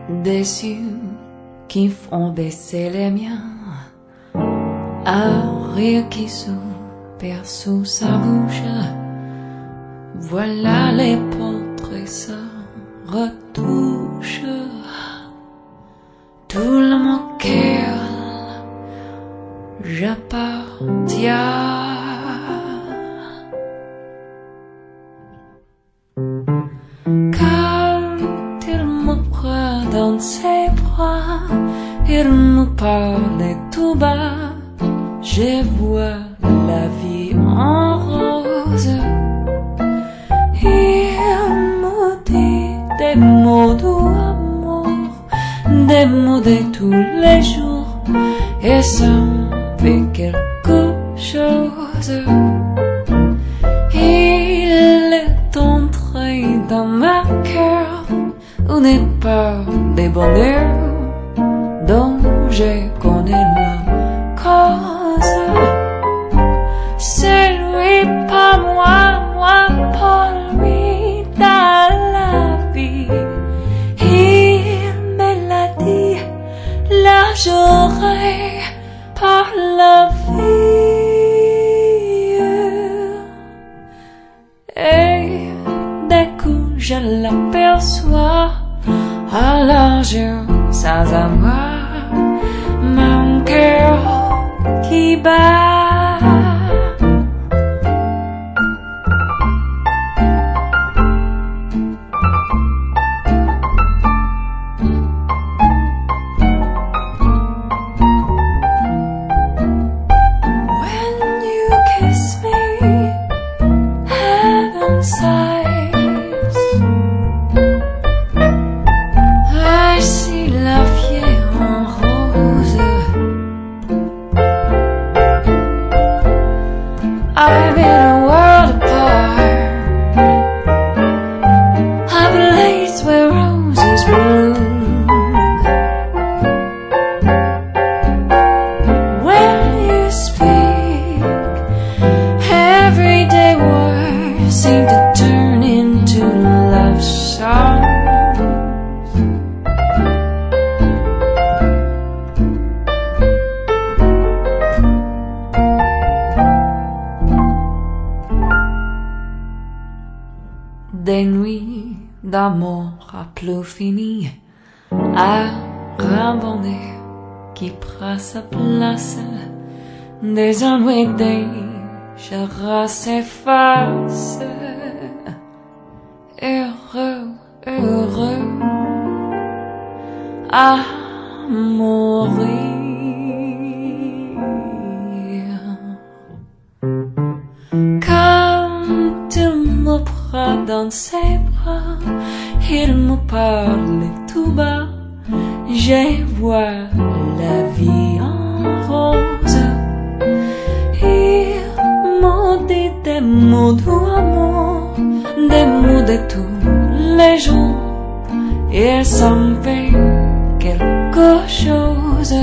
des yeux qui font baisser les miens, un rire qui soupire sous sa bouche. Voilà les portraits se retouchent. Tout le monde auquel j'appartiens. Dans ses bras, il me parlait tout bas. Je vois la vie en rose. Il me dit des mots d'amour, des mots de tous les jours, et ça me fait quelque chose. Il est entré dans ma cœur une peur des bonheurs dont je connais la cause. C'est lui, pas moi, moi pas lui dans la vie. Il me l'a dit, là j'aurai par la vie. Et dès que je l'aperçois, alors je sans avoir mon cœur qui bat. When you kiss me, heaven sighs. I'm in a world apart, a place where roses bloom. When you speak, everyday words seem to turn into love songs. Des nuits d'amour à plus fini, à rambonner qui prend sa place. Des ennuis déjà s'effacent. Heureux, heureux à mourir. Dans ses bras, il me parlait tout bas. Je vois la vie en rose. Il me dit des mots d'amour, des mots de tous les jours, et ça me fait quelque chose.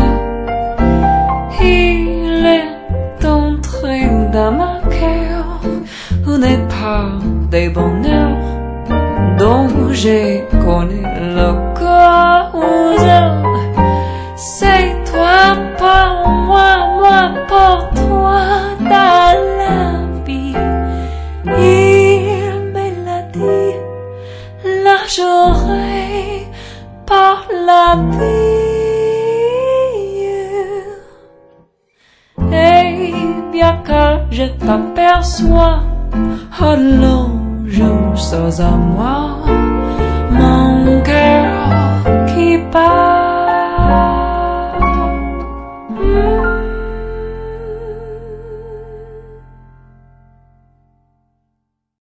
Il est entré dans ma cœur, une part des bonheurs dont je connais la cause. C'est toi, pas moi, moi pour toi dans la vie. Il me l'a dit, là j'aurai par la vie. Et bien que je t'aperçois, alors je sors à moi.